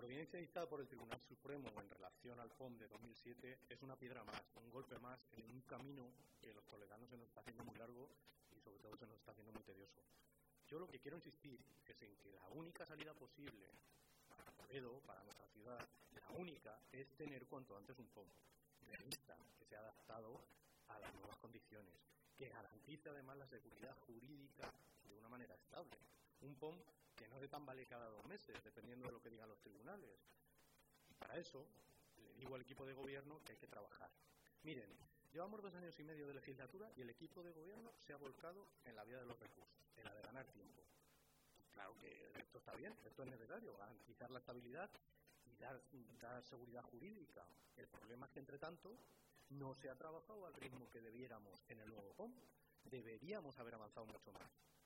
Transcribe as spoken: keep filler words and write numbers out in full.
evidencia dictada por el Tribunal Supremo en relación al F O M de dos mil siete es una piedra más, un golpe más en un camino que los toledanos se nos está haciendo muy largo y sobre todo se nos está haciendo muy tedioso. Yo lo que quiero insistir es en que la única salida posible para Toledo, para nuestra ciudad, la única es tener cuanto antes un F O M realista, que sea adaptado a las nuevas condiciones, que garantice además la seguridad jurídica de una manera estable. Un F O M que no se tambale cada dos meses, dependiendo de lo que digan los tribunales. Y para eso, le digo al equipo de gobierno que hay que trabajar. Miren, llevamos dos años y medio de legislatura y el equipo de gobierno se ha volcado en la vía de los recursos, en la de ganar tiempo. Claro que esto está bien, esto es necesario, garantizar la estabilidad y dar, dar seguridad jurídica. El problema es que, entre tanto, no se ha trabajado al ritmo que debiéramos en el nuevo F O M. Deberíamos haber avanzado mucho más.